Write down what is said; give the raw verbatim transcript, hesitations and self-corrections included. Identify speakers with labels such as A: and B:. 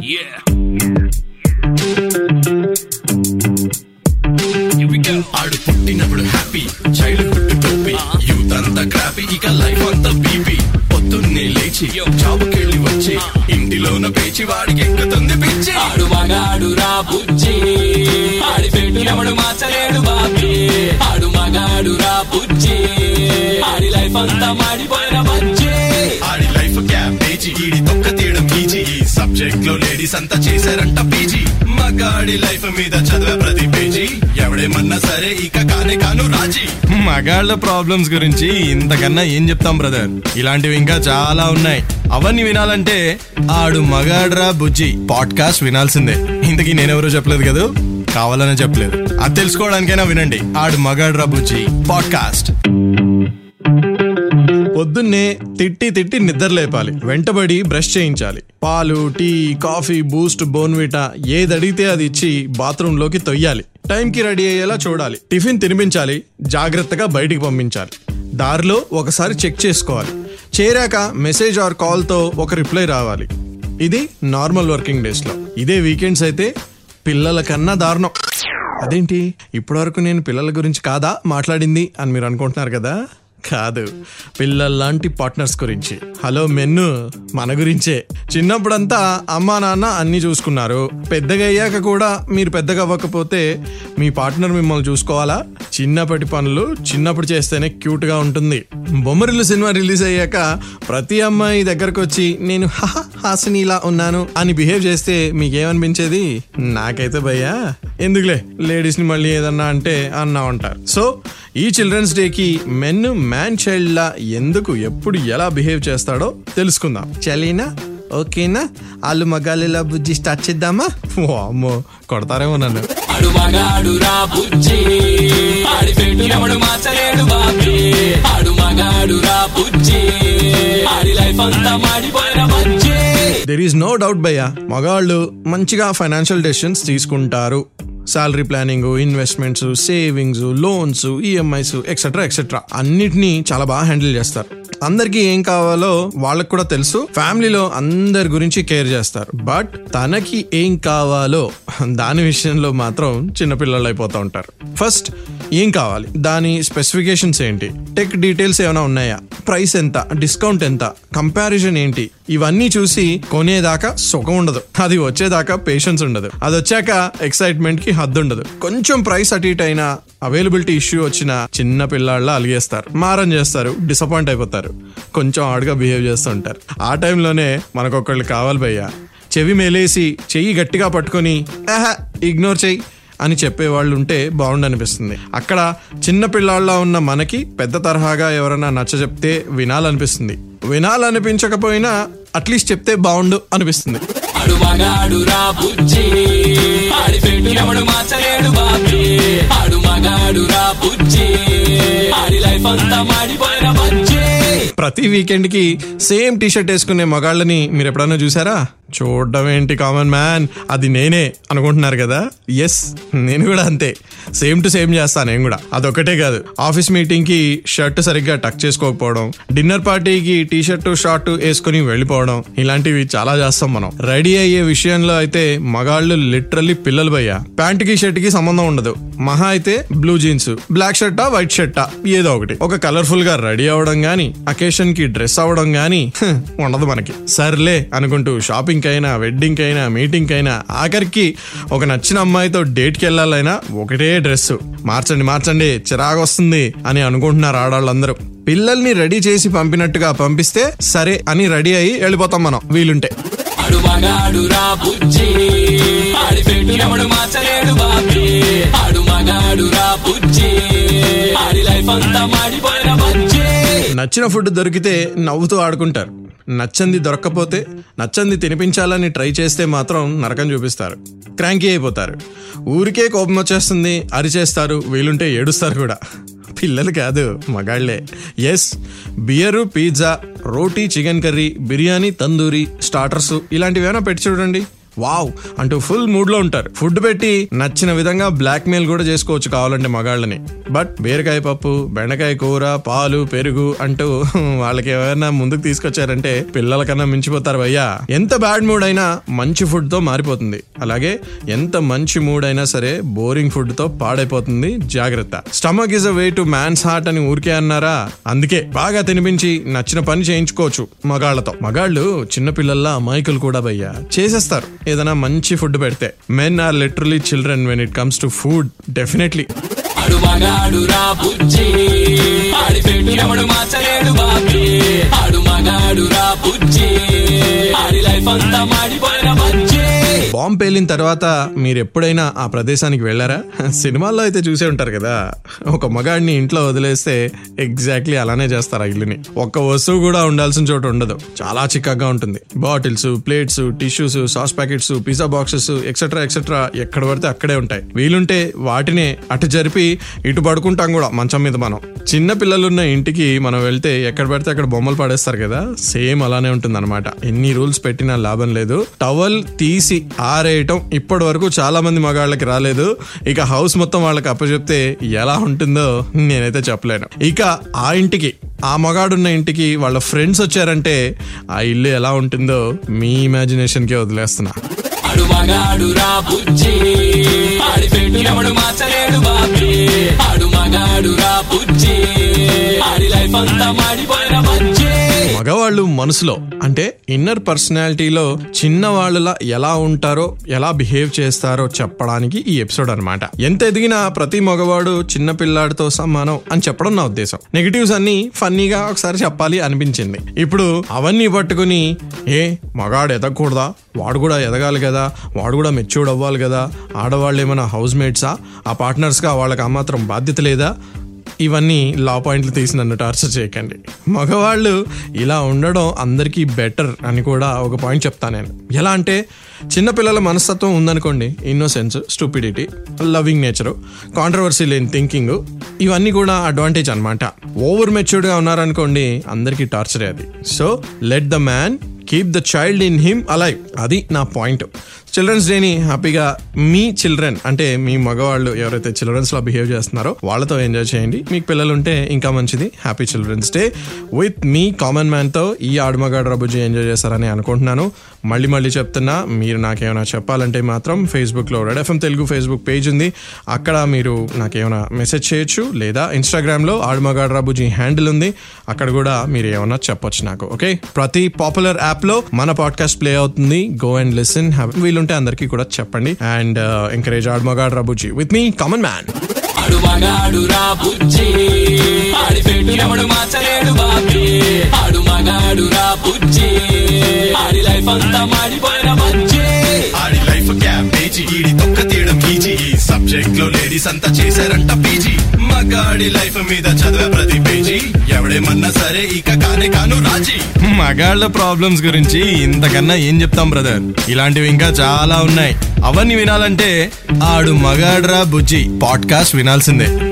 A: ఆడు పుట్టినప్పుడు happy, childhood టోపీ, యూత్ అంతా క్రాపీ, ఇక లైఫ్ అంతా బీపీ. పొద్దున్నే లేచి జాబుకెళ్ళి వచ్చి ఇంటిలోన పేచి వాడికి ఎక్కుతుంది పిచ్చి.
B: ఆడు మగాడు రా బుజ్జి, ఆడి పెట్టినప్పుడు మార్చలేడు బాబీ. ఆడు మగాడు రా బుజ్జి, ఆడి లైఫ్ అంతా మాడిపోయిన బజ్జి.
A: ఆడి లైఫ్ క్యాబేజీ, ఈడి తొక్క తీయడం ఈజీ. ఈ సబ్జెక్ట్ లో లేడీస్ అంతా చేశారంట పీజీ. మగాడి లైఫ్ మీద చదివే ప్రతి పేజీ, ఎవడేమన్నా సరే ఇక కానే కాను రాజీ.
C: మగాళ్ళ ప్రాబ్లమ్స్ గురించి ఇంతకన్నా ఏం చెప్తాం బ్రదర్, ఇలాంటివి ఇంకా చాలా ఉన్నాయి. అవన్నీ వినాలంటే ఆడు మగాడ్రా బుజ్జి పాడ్కాస్ట్ వినాల్సిందే. ఇంతకీ నేనెవరో చెప్పలేదు కదా, కావాలనే చెప్పలేదు. అది తెలుసుకోవడానికైనా వినండి ఆడు మగాడ్రా బుజ్జి పాడ్కాస్ట్. పొద్దున్నే తిట్టి తిట్టి నిద్ర లేపాలి, వెంటబడి బ్రష్ చేయించాలి. పాలు, టీ, కాఫీ, బూస్ట్, బోర్న్విటా ఏది అడిగితే అది ఇచ్చి బాత్రూమ్ లోకి తొయ్యాలి. టైంకి రెడీ అయ్యేలా చూడాలి. టిఫిన్ తినిపించాలి, జాగ్రత్తగా బయటికి పంపించాలి. దారిలో ఒకసారి చెక్ చేసుకోవాలి. చేరాక మెసేజ్ ఆర్ కాల్ తో ఒక రిప్లై రావాలి. ఇది నార్మల్ వర్కింగ్ డేస్ లో. ఇదే వీకెండ్స్ అయితే పిల్లల కన్నా దారుణం. అదేంటి ఇప్పటివరకు నేను పిల్లల గురించి కాదా మాట్లాడింది అని మీరు అనుకుంటున్నారు కదా, కాదు, పిల్లల్లాంటి పార్ట్నర్స్ గురించి. హలో మెన్ను, మన గురించే. చిన్నప్పుడంతా అమ్మా నాన్న అన్ని చూసుకున్నారు. పెద్దగా అయ్యాక కూడా మీరు పెద్దగా అవ్వకపోతే మీ పార్ట్నర్ మిమ్మల్ని చూసుకోవాలా? చిన్నప్పటి పనులు చిన్నప్పుడు చేస్తేనే క్యూట్ గా ఉంటుంది. బొమ్మరిల్లు సినిమా రిలీజ్ అయ్యాక ప్రతి అమ్మాయి దగ్గరకు వచ్చి నేను హాసినిలా ఉన్నాను అని బిహేవ్ చేస్తే మీకేమనిపించేది? నాకైతే భయ్యా ఎందుకులే, లేడీస్ ని మళ్ళీ ఏదన్నా అంటే అన్నా ఉంటారు. సో ఈ చిల్డ్రన్స్ డే కి మెన్ మ్యాన్ చైల్డ్ లా ఎందుకు ఎప్పుడు ఎలా బిహేవ్ చేస్తాడో తెలుసుకుందాం. చలీనా? ఓకేనా? ఆలు మగాలిలా బుజ్జి స్టార్ట్ చేద్దామా? ఓ అమ్మో, కొడతారేమో నన్ను.
B: ఆడు మగాడు రా బుజ్జి, ఆడి పెట్టినప్పుడు మార్చలేడు బాబీ. ఆడు మగాడు రా బుజ్జి, ఆడి లైఫ్ అంతా మాడిపోయిన బజ్జి.
C: దేర్ ఈస్ నో డౌట్ భయ్యా, మగాళ్ళు మంచిగా ఫైనాన్షియల్ డెసిషన్స్ తీసుకుంటారు. Salary planning, investments, savings, loans, EMIs etcetera etcetera అన్నిటినీ చాలా బాగా హ్యాండిల్ చేస్తారు. అందరికి ఏం కావాలో వాళ్ళకు కూడా తెలుసు. ఫ్యామిలీలో అందరి గురించి కేర్ చేస్తారు. బట్ తనకి ఏం కావాలో దాని విషయంలో మాత్రం చిన్నపిల్లలు అయిపోతూ ఉంటారు. ఫస్ట్ ఏం కావాలి, దాని స్పెసిఫికేషన్స్ ఏంటి, టెక్ డీటెయిల్స్ ఏమైనా ఉన్నాయా, ప్రైస్ ఎంత, డిస్కౌంట్ ఎంత, కంపారిజన్ ఏంటి, ఇవన్నీ చూసి కొనేదాకా సుఖం ఉండదు. అది వచ్చేదాకా పేషెన్స్ ఉండదు. అది వచ్చాక ఎక్సైట్మెంట్ కి హద్దు ఉండదు. కొంచెం ప్రైస్ అటు ఇటు అయినా, అవైలబిలిటీ ఇష్యూ వచ్చిన చిన్న పిల్లాళ్ళ అలిగేస్తారు, మారం చేస్తారు, డిసప్పాయింట్ అయిపోతారు, కొంచెం హార్డ్గా బిహేవ్ చేస్తూ ఉంటారు. ఆ టైంలోనే మనకొకళ్ళు కావాలి భయ్యా, చెవి మేలేసి చెయ్యి గట్టిగా పట్టుకొని ఆహా ఇగ్నోర్ చెయ్యి అని చెప్పేవాళ్ళు ఉంటే బాగుండనిపిస్తుంది. అక్కడ చిన్న పిల్లాళ్ళ ఉన్న మనకి పెద్ద తరహాగా ఎవరైనా నచ్చ చెప్తే వినాలనిపిస్తుంది. వినాలనిపించకపోయినా అట్లీస్ట్ చెప్తే బాగుండు అనిపిస్తుంది. ప్రతి వీకెండ్ కి సేమ్ టీ షర్ట్ వేసుకునే మగాళ్ళని మీరు ఎప్పుడన్నా చూసారా? చూడడం ఏంటి కామన్ మ్యాన్, అది నేనే అనుకుంటున్నారు కదా. ఎస్, నేను కూడా అంతే, సేమ్ టు సేమ్ చేస్తాను నేను కూడా. అదొక్కటే కాదు, ఆఫీస్ మీటింగ్ కి షర్ట్ సరిగ్గా టక్ చేసుకోకపోవడం, డిన్నర్ పార్టీకి టీ షర్ట్ షార్ట్ వేసుకుని వెళ్ళిపోవడం, ఇలాంటివి చాలా చేస్తాం మనం. రెడీ అయ్యే విషయంలో అయితే మగాళ్ళు లిటరల్లీ పిల్లలు భయ్యా. ప్యాంట్ కి షర్ట్ కి సంబంధం ఉండదు. మహా అయితే బ్లూ జీన్స్, బ్లాక్ షర్టా వైట్ షర్టా ఏదో ఒకటి, ఒక కలర్ఫుల్ గా రెడీ అవడం గానీ, అకేషన్ కి డ్రెస్ అవడం గానీ ఉండదు మనకి. సర్లే అనుకుంటూ షాపింగ్ కైనా, వెడ్డింగ్ కైనా, మీటింగ్ కైనా, ఆఖరికి ఒక నచ్చిన అమ్మాయితో డేట్ కి వెళ్ళాలైనా ఒకటే డ్రెస్. మార్చండి మార్చండి చిరాకు వస్తుంది అని అనుకుంటున్నారు ఆడవాళ్ళందరూ. పిల్లల్ని రెడీ చేసి పంపినట్టుగా పంపిస్తే సరే అని రెడీ అయ్యి వెళ్ళిపోతాం మనం వీలుంటే. నచ్చిన ఫుడ్ దొరికితే నవ్వుతూ ఆడుకుంటారు. నచ్చంది దొరక్కపోతే, నచ్చంది తినిపించాలని ట్రై చేస్తే మాత్రం నరకం చూపిస్తారు, క్రాంకీ అయిపోతారు. ఊరికే కోపం వచ్చేస్తుంది, అరిచేస్తారు, వీలుంటే ఏడుస్తారు కూడా. పిల్లలు కాదు, మగాళ్లే. ఎస్, బియరు, పిజ్జా, రోటీ, chicken curry, biryani, tandoori, starters ఇలాంటివి ఏమైనా పెట్టి చూడండి, వావ్ అంటూ ఫుల్ మూడ్ లో ఉంటారు. ఫుడ్ పెట్టి నచ్చిన విధంగా బ్లాక్ మెయిల్ కూడా చేసుకోవచ్చు కావాలంటే మగాళ్ళని. బట్ బీరకాయ పప్పు, బెండకాయ కూర, పాలు, పెరుగు అంటూ వాళ్ళకి ఏమైనా ముందుకు తీసుకొచ్చారంటే పిల్లల కన్నా మించిపోతారు భయ్యా. ఎంత బ్యాడ్ మూడ్ అయినా మంచి ఫుడ్ తో మారిపోతుంది. అలాగే ఎంత మంచి మూడ్ అయినా సరే బోరింగ్ ఫుడ్ తో పాడైపోతుంది. జాగ్రత్త. Stomach is a way to man's heart అని ఊరికే అన్నారా? అందుకే బాగా తినిపించి నచ్చిన పని చేయించుకోవచ్చు మగాళ్లతో. మగాళ్ళు చిన్న పిల్లల్లా అమాయకులు కూడా భయ్యా, చేసేస్తారు ఏదైనా మంచి ఫుడ్ పెడితే. Men are literally children when it comes to food. Definitely.
B: ఆడు మగాడు రా బుజ్జి, ఆడి పెట్టు ఎవడు మార్చలేడు బాబీ. ఆడు మగాడు రా బుజ్జి, ఆడి లైఫ్ అంతా మాడిపోయిన బజ్జి.
C: బాంబు పేలిన తర్వాత మీరు ఎప్పుడైనా ఆ ప్రదేశానికి వెళ్ళారా? సినిమాల్లో అయితే చూసే ఉంటారు కదా, ఒక మగాడిని ఇంట్లో వదిలేస్తే ఎగ్జాక్ట్లీ అలానే చేస్తారు ఆ ఇల్లుని. ఒక్క వస్తువు కూడా ఉండాల్సిన చోటు ఉండదు, చాలా చిక్కగా ఉంటుంది. Bottles, plates, tissues, sauce packets, pizza boxes etcetera etcetera ఎక్కడ పడితే అక్కడే ఉంటాయి. వీలుంటే వాటినే అటు జరిపి ఇటు పడుకుంటాం కూడా మంచం మీద. మనం చిన్న పిల్లలున్న ఇంటికి మనం వెళ్తే ఎక్కడ పడితే అక్కడ బొమ్మలు పడేస్తారు కదా, సేమ్ అలానే ఉంటుంది అనమాట. ఎన్ని రూల్స్ పెట్టినా లాభం లేదు. టవల్ తీసి ఆరేయటం ఇప్పటి వరకు చాలా మంది మగాళ్ళకి రాలేదు. ఇక హౌస్ మొత్తం వాళ్ళకి అప్పచెప్తే ఎలా ఉంటుందో నేనైతే చెప్పలేను. ఇక ఆ ఇంటికి, ఆ మగాడున్న ఇంటికి వాళ్ళ ఫ్రెండ్స్ వచ్చారంటే ఆ ఇల్లు ఎలా ఉంటుందో మీ ఇమాజినేషన్ కే వదిలేస్తున్నా.
B: ఆడు మగాడు రా బుజ్జి, ఆడి పెట్టు ఎవడు మార్చలేడు బాబీ. ఆడు మగాడు రా బుజ్జి, ఆడి లైఫ్ అంతా మాడిపోయిన బజ్జి.
C: మగవాళ్ళు మనసులో అంటే ఇన్నర్ పర్సనాలిటీలో చిన్న వాళ్ళలా ఎలా ఉంటారో, ఎలా బిహేవ్ చేస్తారో చెప్పడానికి ఈ ఎపిసోడ్ అనమాట. ఎంత ఎదిగినా ప్రతి మగవాడు చిన్న పిల్లాడితో సమానం అని చెప్పడం నా ఉద్దేశం. నెగిటివ్స్ అన్ని ఫన్నీగా ఒకసారి చెప్పాలి అనిపించింది. ఇప్పుడు అవన్నీ పట్టుకుని ఏ మగాడు ఎదగకూడదా, వాడు కూడా ఎదగాలి కదా, వాడు కూడా మెచ్యూర్డ్ అవ్వాలి కదా, ఆడవాళ్ళు ఏమైనా హౌస్ మేట్సా, ఆ పార్ట్నర్స్గా వాళ్ళకి ఆ మాత్రం బాధ్యత లేదా, ఇవన్నీ లా పాయింట్లు తీసి నన్ను టార్చర్ చేయకండి. మగవాళ్ళు ఇలా ఉండడం అందరికీ బెటర్ అని కూడా ఒక పాయింట్ చెప్తాను నేను. ఎలా అంటే చిన్నపిల్లల మనస్తత్వం ఉందనుకోండి, innocence, stupidity, loving nature, controversy లేని థింకింగ్, ఇవన్నీ కూడా అడ్వాంటేజ్ అనమాట. ఓవర్ మెచ్యూర్డ్గా ఉన్నారనుకోండి, అందరికీ టార్చరే అది. So let the man keep the child in him alive. అది నా పాయింట్. చిల్డ్రన్స్ డేని హ్యాపీగా మీ చిల్డ్రన్ అంటే మీ మగవాళ్ళు ఎవరైతే చిల్డ్రన్స్ లా బిహేవ్ చేస్తున్నారో వాళ్ళతో ఎంజాయ్ చేయండి. మీకు పిల్లలు ఉంటే ఇంకా మంచిది. హ్యాపీ చిల్డ్రన్స్ డే విత్ మీ కామన్ మ్యాన్ తో ఈ ఆడుమగాడు రబుజీ ఎంజాయ్ చేస్తారని అనుకుంటున్నాను. మళ్ళీ మళ్ళీ చెప్తున్నా, మీరు నాకేమైనా చెప్పాలంటే మాత్రం ఫేస్బుక్ లో Red FM Telugu Facebook page ఉంది, అక్కడ మీరు నాకేమైనా మెసేజ్ చేయొచ్చు. లేదా ఇన్స్టాగ్రామ్ లో ఆడుమగాడు రబుజీ హ్యాండిల్ ఉంది, అక్కడ కూడా మీరు ఏమైనా చెప్పొచ్చు నాకు. ఓకే, ప్రతి పాపులర్ యాప్ లో మన పాడ్కాస్ట్ ప్లే అవుతుంది. Go and listen. వీలుంటే అందరికీ కూడా చెప్పండి. అండ్ ఎంకరేజ్ ఆడుమగాడు రబుజీ విత్ మీ కామన్ మ్యాన్.
B: ఆడు మగాడు రా బుజ్జి, ఆడి పెట్టు ఎవడు మార్చలేడు బాబీ. ఆడు మగాడు రా బుజ్జి, ఆడి లైఫ్ అంతా మాడిపోయిన బజ్జి.
A: ఆడి లైఫ్ క్యాబేజీ, ఈడి తొక్క తీయడం ఈజీ. ఈ సబ్జెక్ట్ లో లేడీస్ అంతా చేశారంట పీజీ. మగాడి లైఫ్ మీద చదివే ప్రతి పేజీ. ఎవడేమన్నా సరే ఇక కానే కాను రాజీ. మగాళ్ళ ప్రాబ్లమ్స్ గురించి ఇంతకన్నా ఏం చెప్తాం బ్రదర్, ఇలాంటివి ఇంకా చాలా ఉన్నాయి. అవన్నీ వినాలంటే ఆడు మగాడ్రా బుజ్జి పాడ్కాస్ట్ వినాల్సిందే.